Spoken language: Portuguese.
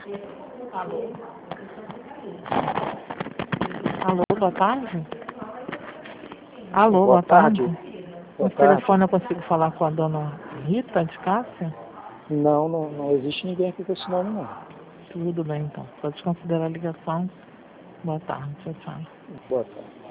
Alô? Alô, boa tarde? Alô, boa tarde. No telefone eu consigo falar com a dona Rita de Cássia? Não existe ninguém aqui com esse nome, não. Tudo bem, então. Pode considerar a ligação. Boa tarde, tchau, tchau. Boa tarde.